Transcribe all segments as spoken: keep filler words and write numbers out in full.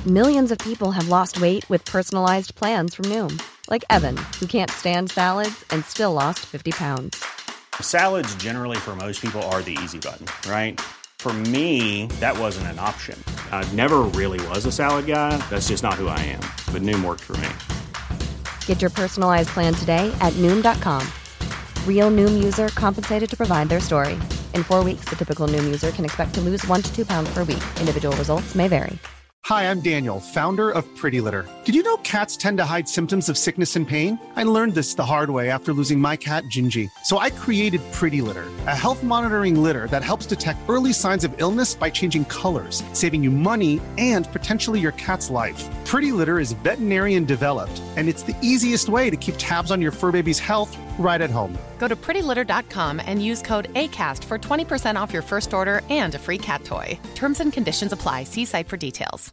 Millions of people have lost weight with personalized plans from Noom. Like Evan, who can't stand salads and still lost fifty pounds. Salads generally for most people are the easy button, right? For me, that wasn't an option. I never really was a salad guy. That's just not who I am. But Noom worked for me. Get your personalized plan today at Noom dot com. Real Noom user compensated to provide their story. In four weeks, the typical Noom user can expect to lose one to two pounds per week. Individual results may vary. Hi, I'm Daniel, founder of Pretty Litter. Did you know cats tend to hide symptoms of sickness and pain? I learned this the hard way after losing my cat, Gingy. So I created Pretty Litter, a health monitoring litter that helps detect early signs of illness by changing colors, saving you money and potentially your cat's life. Pretty Litter is veterinarian developed, and it's the easiest way to keep tabs on your fur baby's health right at home. Go to pretty litter dot com and use code ACAST for twenty percent off your first order and a free cat toy. Terms and conditions apply. See site for details.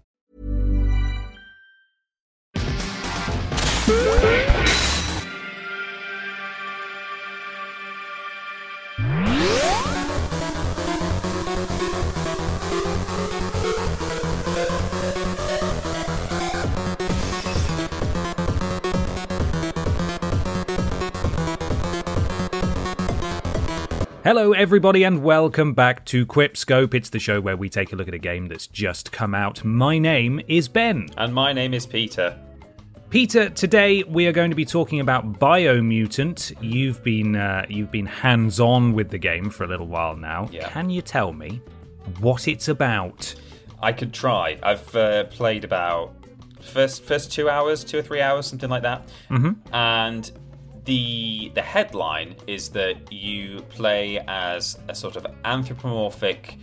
Hello everybody and welcome back to Quipscope. It's the show where we take a look at a game that's just come out. My name is Ben. And my name is Peter. Peter, today we are going to be talking about Biomutant. You've been uh, you've been hands-on with the game for a little while now. Yeah. Can you tell me what it's about? I could try. I've uh, played about first first two hours, two or three hours, something like that. Mm-hmm. And the the headline is that you play as a sort of anthropomorphic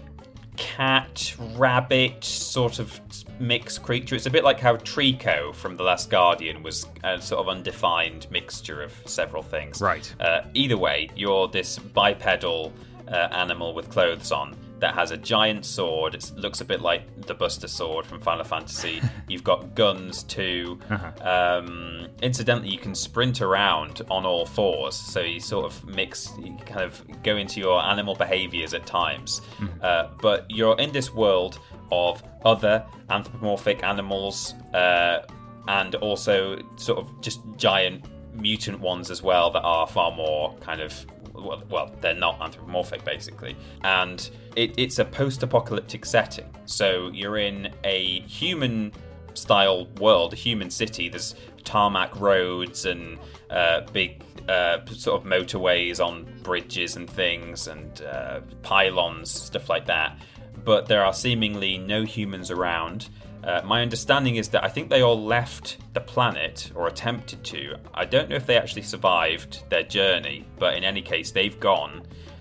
cat, rabbit sort of mixed creature. It's a bit like how Trico from The Last Guardian was a sort of undefined mixture of several things. Right. Uh, either way, you're this bipedal uh, animal with clothes on that has a giant sword. It looks a bit like the Buster Sword from Final Fantasy. You've got guns too. Uh-huh. Um, incidentally, you can sprint around on all fours, so you sort of mix, you kind of go into your animal behaviors at times. Mm-hmm. Uh, but you're in this world of other anthropomorphic animals uh, and also sort of just giant mutant ones as well that are far more kind of, well, well they're not anthropomorphic basically. And it, it's a post-apocalyptic setting. So you're in a human-style world, a human city. There's tarmac roads and uh, big uh, sort of motorways on bridges and things and uh, pylons, stuff like that. But there are seemingly no humans around. Uh, my understanding is that I think they all left the planet, or attempted to. I don't know if they actually survived their journey, but in any case, they've gone.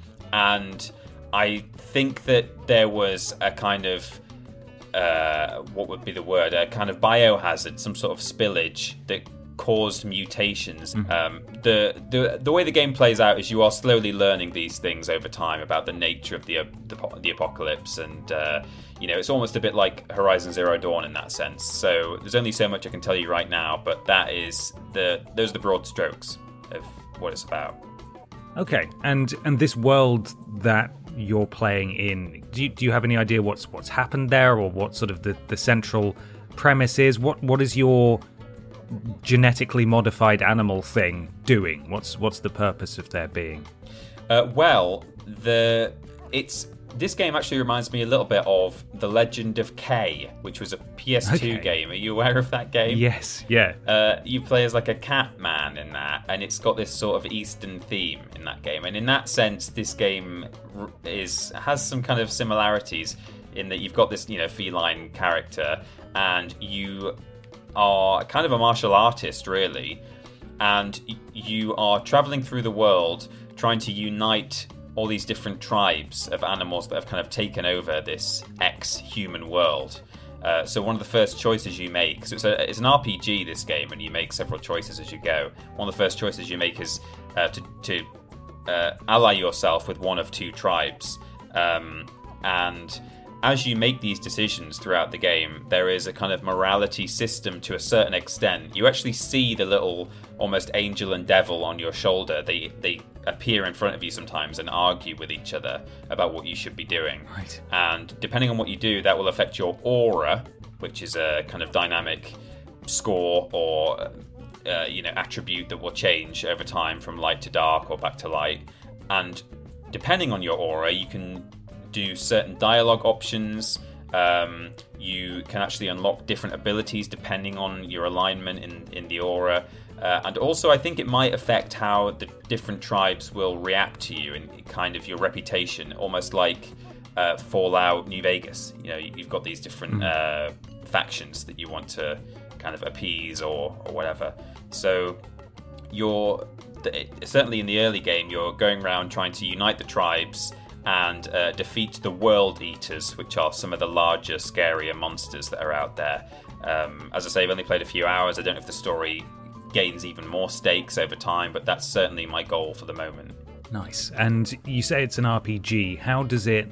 And I think that there was a kind of, uh, what would be the word, a kind of biohazard, some sort of spillage that caused mutations. Mm-hmm. Um, the, the the way the game plays out is you are slowly learning these things over time about the nature of the the, the apocalypse, and uh, you know, it's almost a bit like Horizon Zero Dawn in that sense. So there's only so much I can tell you right now, but that is the those are the broad strokes of what it's about. Okay, and and this world that you're playing in, do you, do you have any idea what's what's happened there, or what sort of the, the central premise is? What what is your genetically modified animal thing doing? What's what's the purpose of their being? Uh, well, the it's this game actually reminds me a little bit of The Legend of Kay, which was a P S two okay. game. Are you aware of that game? Yes, yeah. Uh, you play as like a cat man in that, and it's got this sort of Eastern theme in that game. And in that sense, this game is has some kind of similarities in that you've got this, you know, feline character, and you are kind of a martial artist, really, and you are traveling through the world trying to unite all these different tribes of animals that have kind of taken over this ex-human world. Uh, so one of the first choices you make, so it's, a, it's an R P G, this game, and you make several choices as you go. One of the first choices you make is uh, to, to uh, ally yourself with one of two tribes. Um, and as you make these decisions throughout the game, there is a kind of morality system to a certain extent. You actually see the little almost angel and devil on your shoulder. They they appear in front of you sometimes and argue with each other about what you should be doing. Right. And depending on what you do, that will affect your aura, which is a kind of dynamic score or uh, you know attribute that will change over time from light to dark or back to light. And depending on your aura, you can do certain dialogue options. Um, you can actually unlock different abilities depending on your alignment in, in the aura. Uh, and also, I think it might affect how the different tribes will react to you and kind of your reputation, almost like uh, Fallout New Vegas. You know, you've got these different uh, factions that you want to kind of appease or, or whatever. So you're certainly in the early game, you're going around trying to unite the tribes and uh, defeat the World Eaters, which are some of the larger, scarier monsters that are out there. Um, as I say, I've only played a few hours. I don't know if the story gains even more stakes over time, but that's certainly my goal for the moment. Nice. And you say it's an R P G. How does it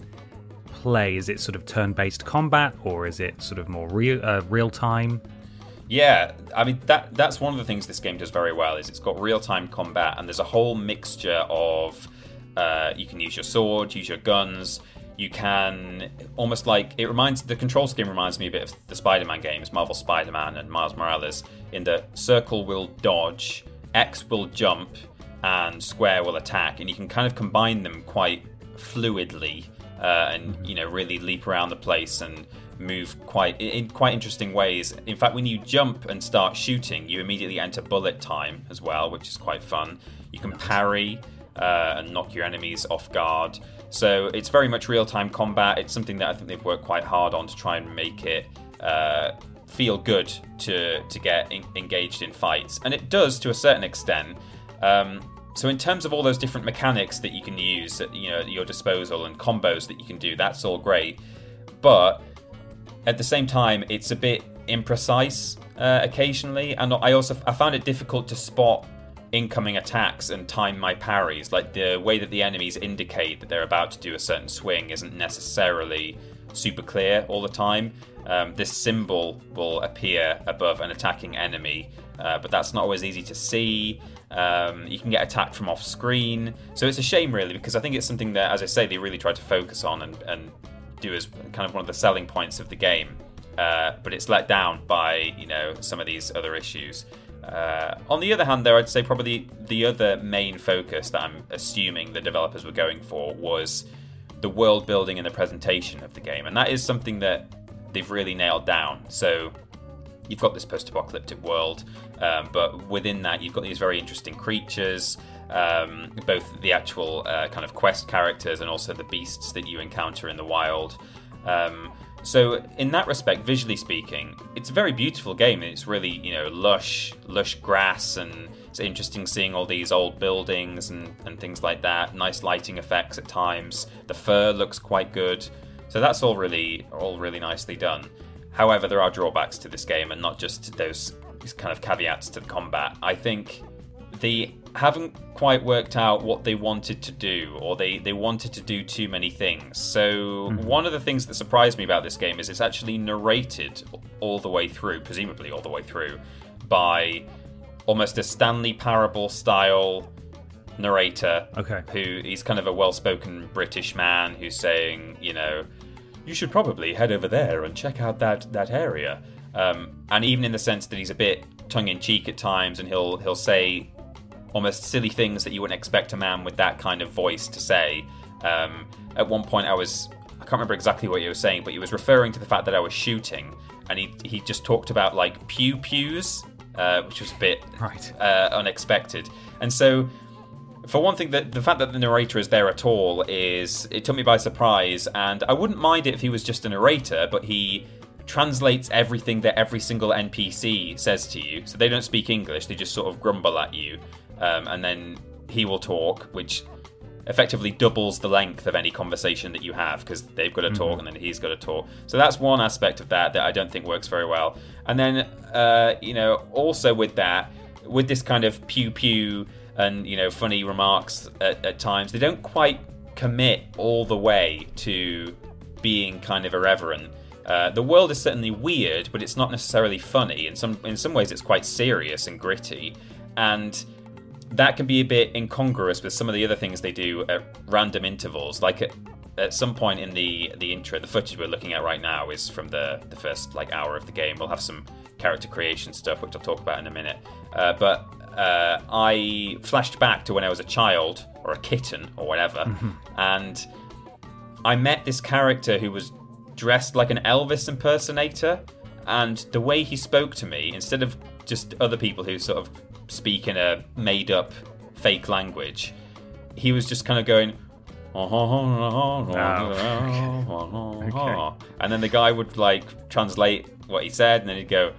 play? Is it sort of turn-based combat, or is it sort of more real uh, real-time? Yeah, I mean, that that's one of the things this game does very well, is it's got real-time combat, and there's a whole mixture of uh, you can use your sword, use your guns. You can almost like it reminds the control scheme reminds me a bit of the Spider-Man games, Marvel Spider-Man and Miles Morales, in that circle will dodge, X will jump, and square will attack, and you can kind of combine them quite fluidly uh, and you know really leap around the place and move quite in quite interesting ways. In fact, when you jump and start shooting, you immediately enter bullet time as well, which is quite fun. You can parry uh, and knock your enemies off guard. So it's very much real-time combat. It's something that I think they've worked quite hard on to try and make it uh, feel good to to get in, engaged in fights. And it does to a certain extent. Um, so in terms of all those different mechanics that you can use at, you know, at your disposal and combos that you can do, that's all great. But at the same time, it's a bit imprecise uh, occasionally. And I also I found it difficult to spot incoming attacks and time my parries. Like the way that the enemies indicate that they're about to do a certain swing isn't necessarily super clear all the time. Um, this symbol will appear above an attacking enemy, uh, but that's not always easy to see. Um, you can get attacked from off screen. So it's a shame really, because I think it's something that, as I say, they really try to focus on and, and do as kind of one of the selling points of the game. Uh, but it's let down by, you know, some of these other issues. Uh, on the other hand, though, I'd say probably the other main focus that I'm assuming the developers were going for was the world building and the presentation of the game, and that is something that they've really nailed down. So you've got this post-apocalyptic world, um, but within that you've got these very interesting creatures, um, both the actual uh, kind of quest characters and also the beasts that you encounter in the wild. Um, So in that respect, visually speaking, it's a very beautiful game. It's really, you know, lush, lush grass, and it's interesting seeing all these old buildings and, and things like that. Nice lighting effects at times. The fur looks quite good. So that's all really, all really nicely done. However, there are drawbacks to this game, and not just those kind of caveats to the combat. I think they haven't quite worked out what they wanted to do, or they, they wanted to do too many things. So mm-hmm. one of the things that surprised me about this game is it's actually narrated all the way through, presumably all the way through, by almost a Stanley Parable style narrator. Okay. Who he's kind of a well-spoken British man who's saying, you know, you should probably head over there and check out that that area. Um, and even in the sense that he's a bit tongue-in-cheek at times, and he'll he'll say almost silly things that you wouldn't expect a man with that kind of voice to say. Um, at one point I was, I can't remember exactly what he was saying, but he was referring to the fact that I was shooting, and he he just talked about like pew-pews, uh, which was a bit right. uh, unexpected. And so, for one thing, the, the fact that the narrator is there at all is, it took me by surprise, and I wouldn't mind it if he was just a narrator, but he translates everything that every single N P C says to you. So they don't speak English, they just sort of grumble at you. Um, and then he will talk, which effectively doubles the length of any conversation that you have, because they've got to talk mm-hmm. and then he's got to talk. So that's one aspect of that that I don't think works very well. And then, uh, you know, also with that, with this kind of pew-pew and, you know, funny remarks at, at times, they don't quite commit all the way to being kind of irreverent. Uh, the world is certainly weird, but it's not necessarily funny. In some in some ways, it's quite serious and gritty. And that can be a bit incongruous with some of the other things they do at random intervals. Like at, at some point in the the intro, the footage we're looking at right now is from the, the first like hour of the game. We'll have some character creation stuff, which I'll talk about in a minute. Uh, but uh, I flashed back to when I was a child, or a kitten, or whatever, mm-hmm. and I met this character who was dressed like an Elvis impersonator, and the way he spoke to me, instead of just other people who sort of speak in a made-up fake language, he was just kind of going, oh, okay. Okay. And then the guy would like translate what he said, and then he'd go,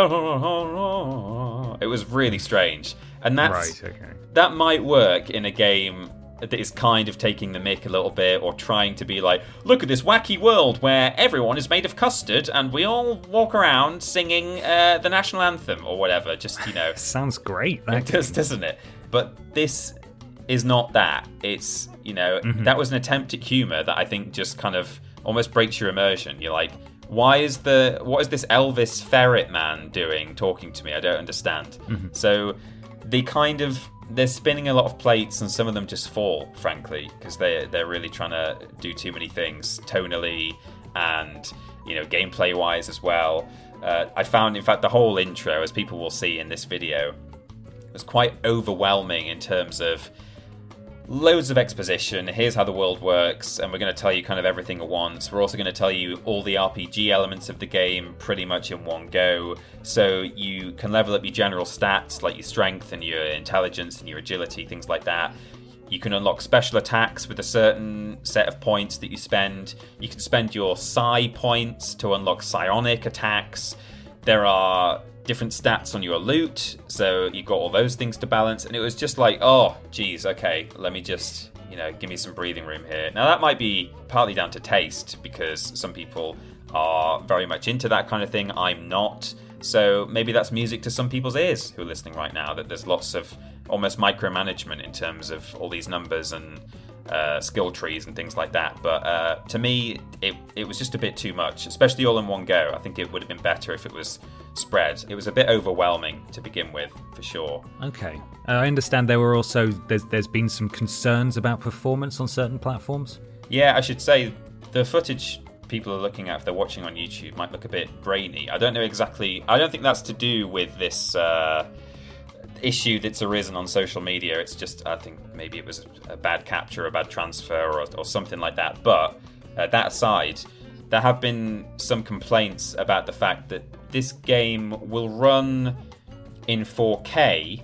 it was really strange. And that's right, okay. That might work in a game that is kind of taking the mick a little bit, or trying to be like, look at this wacky world where everyone is made of custard and we all walk around singing uh, the national anthem or whatever. Just, you know. Sounds great. It does, doesn't it? But this is not that. It's, you know, mm-hmm. that was an attempt at humour that I think just kind of almost breaks your immersion. You're like, why is the, what is this Elvis ferret man doing talking to me? I don't understand. Mm-hmm. So they kind of, they're spinning a lot of plates, and some of them just fall, frankly, because they they're really trying to do too many things tonally and, you know, gameplay wise as well. Uh, I found, in fact, the whole intro, as people will see in this video, was quite overwhelming in terms of loads of exposition. Here's how the world works, and we're going to tell you kind of everything at once. We're also going to tell you all the R P G elements of the game pretty much in one go, so you can level up your general stats like your strength and your intelligence and your agility, things like that. You can unlock special attacks with a certain set of points that you spend. You can spend your psi points to unlock psionic attacks. There are different stats on your loot, so you've got all those things to balance, and it was just like, oh geez, okay, let me just, you know, give me some breathing room here. Now that might be partly down to taste, because some people are very much into that kind of thing. I'm not, so maybe that's music to some people's ears who are listening right now, that there's lots of almost micromanagement in terms of all these numbers and uh, skill trees and things like that. But uh, to me, it it was just a bit too much, especially all in one go. I think it would have been better if it was spread. It was a bit overwhelming to begin with, for sure. Okay. Uh, I understand there were also, there's, there's been some concerns about performance on certain platforms. Yeah, I should say the footage people are looking at, if they're watching on YouTube, might look a bit grainy. I don't know exactly, I don't think that's to do with this uh, issue that's arisen on social media. It's just, I think maybe it was a bad capture, a bad transfer, or, or something like that. But uh, that aside, there have been some complaints about the fact that this game will run in four K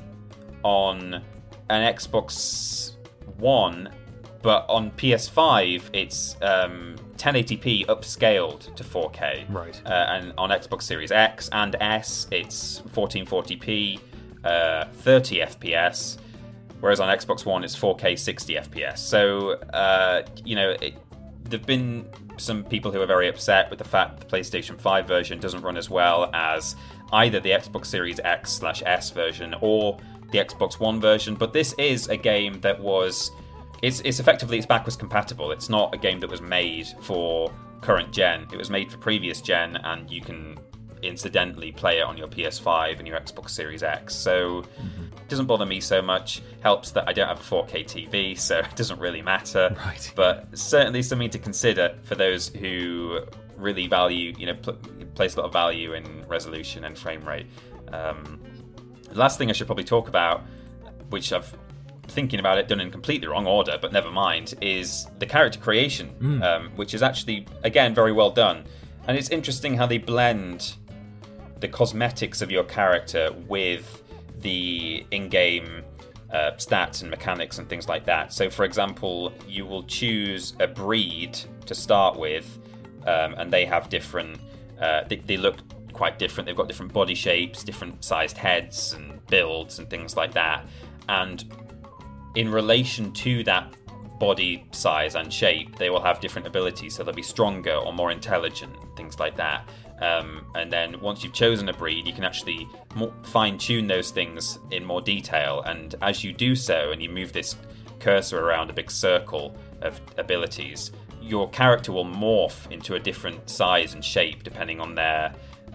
on an Xbox One, but on P S five it's um, ten eighty p upscaled to four K. Right. Uh, and on Xbox Series X and S it's fourteen forty p, uh, thirty F P S, whereas on Xbox One it's four K sixty F P S. So, uh, you know, it, there've been some people who are very upset with the fact the PlayStation five version doesn't run as well as either the Xbox Series X slash S version or the Xbox One version. But this is a game that was, it's, it's effectively, it's backwards compatible. It's not a game that was made for current gen. It was made for previous gen, and you can incidentally play it on your P S five and your Xbox Series X. So mm-hmm. It doesn't bother me so much. Helps that I don't have a four K T V, so it doesn't really matter. Right. But certainly something to consider for those who really value, you know, pl- place a lot of value in resolution and frame rate. Um, the last thing I should probably talk about, which I've thinking about it done in completely wrong order, but never mind, is the character creation, mm. um, which is actually, again, very well done. And it's interesting how they blend the cosmetics of your character with the in-game uh, stats and mechanics and things like that. So, for example, you will choose a breed to start with, um, and they have different, uh, they, they look quite different. They've got different body shapes, different sized heads and builds and things like that. And in relation to that body size and shape, they will have different abilities. So they'll be stronger or more intelligent, things like that. Um, and then once you've chosen a breed, you can actually more fine-tune those things in more detail. And as you do so, and you move this cursor around a big circle of abilities, your character will morph into a different size and shape depending on their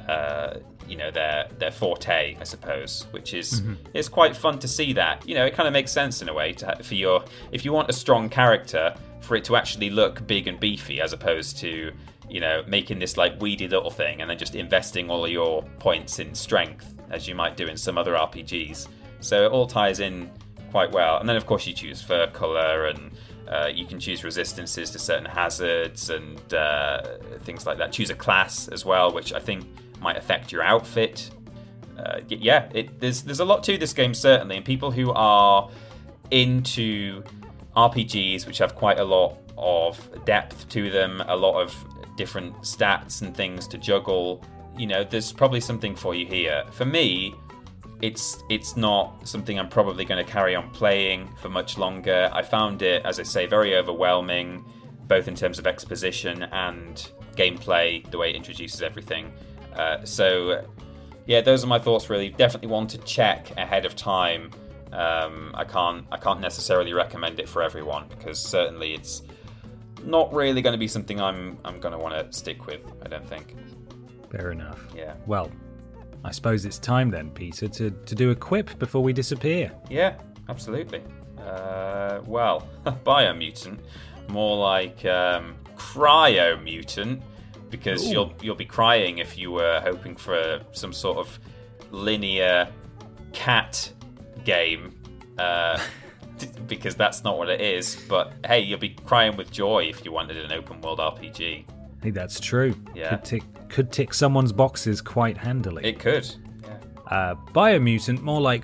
uh, you know, their their forte, I suppose, which is mm-hmm. it's quite fun to see that. You know, it kind of makes sense in a way to have, for your if you want a strong character, for it to actually look big and beefy, as opposed to, you know, making this like weedy little thing and then just investing all of your points in strength, as you might do in some other R P Gs. So it all ties in quite well. And then, of course, you choose fur color, and uh, you can choose resistances to certain hazards and uh, things like that. Choose a class as well, which I think might affect your outfit. Uh, yeah, it, there's there's a lot to this game, certainly, and people who are into R P Gs which have quite a lot of depth to them, a lot of different stats and things to juggle, you know, there's probably something for you here. For me, it's it's not something I'm probably going to carry on playing for much longer. I found it, as I say, very overwhelming, both in terms of exposition and gameplay, the way it introduces everything. Uh, so, yeah, those are my thoughts, really. Definitely one to check ahead of time. Um, I can't I can't necessarily recommend it for everyone, because certainly it's not really going to be something I'm I'm going to want to stick with, I don't think. Fair enough. Yeah. Well, I suppose it's time then, Peter, to, to do a quip before we disappear. Yeah, absolutely. Uh, well, Biomutant, more like um, Cryomutant, because Ooh. you'll you'll be crying if you were hoping for some sort of linear cat game, uh, because that's not what it is. But hey, you'll be crying with joy if you wanted an open world R P G. I think that's true. Yeah. Could tick, could tick someone's boxes quite handily. It could. Yeah. Uh, Biomutant, more like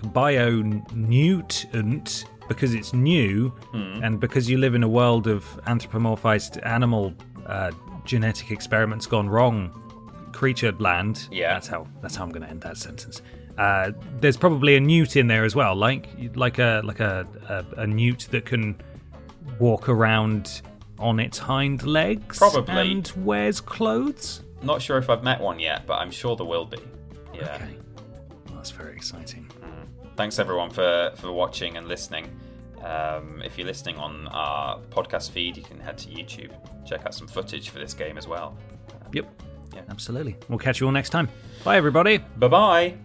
Biomutant, because it's new, mm. and because you live in a world of anthropomorphized animal uh, genetic experiments gone wrong, creature land. Yeah. That's how. That's how I'm going to end that sentence. Uh, there's probably a newt in there as well, like like a like a, a, a newt that can walk around on its hind legs, probably, and wears clothes. Not sure if I've met one yet, but I'm sure there will be. Yeah. Okay. Well, that's very exciting. Mm. Thanks everyone for for watching and listening. Um, if you're listening on our podcast feed, you can head to YouTube, check out some footage for this game as well. Uh, yep. Yeah. Absolutely. We'll catch you all next time. Bye, everybody. Bye bye.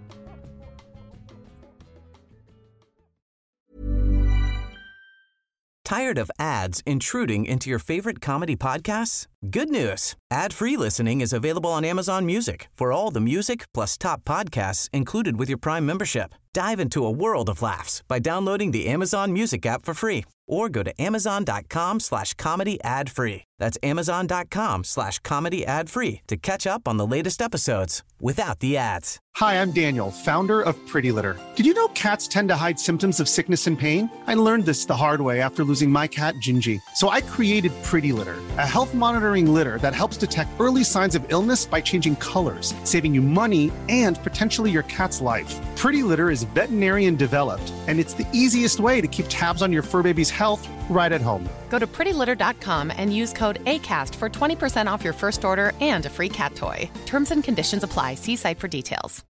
Tired of ads intruding into your favorite comedy podcasts? Good news. Ad-free listening is available on Amazon Music for all the music plus top podcasts included with your Prime membership. Dive into a world of laughs by downloading the Amazon Music app for free or go to amazon.com slash comedy ad free. That's amazon.com slash comedy ad free to catch up on the latest episodes without the ads. Hi, I'm Daniel, founder of Pretty Litter. Did you know cats tend to hide symptoms of sickness and pain? I learned this the hard way after losing my cat, Gingy. So I created Pretty Litter, a health monitoring litter that helps detect early signs of illness by changing colors, saving you money and potentially your cat's life. Pretty Litter is veterinarian developed, and it's the easiest way to keep tabs on your fur baby's health right at home. Go to pretty litter dot com and use code ACAST for twenty percent off your first order and a free cat toy. Terms and conditions apply. See site for details.